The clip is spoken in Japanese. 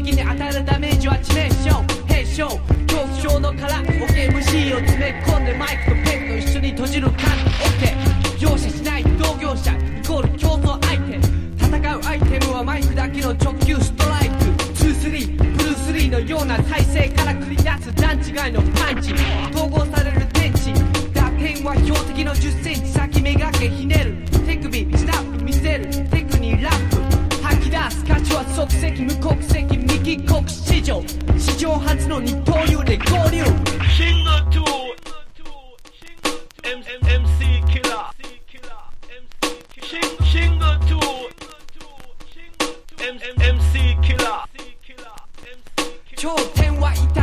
機に与えるダメージは致命傷並症恐怖症の殻 OKMC を詰め込んでマイクとペンと一緒に閉じる感 OK 容赦しない同業者イコール競争相手戦うアイテムはマイクだけの直球ストライク2-3ブルース・リーのような体勢から繰り出す段違いのパンチ統合される電池打点は標的の10センチ先めがけひねる手首スナップ見せるテクニラップ吐き出す価値は即席無国籍右国史上史上初の二刀流で合流シンガー2 MC キラーシンガー2 MC キラー頂点は至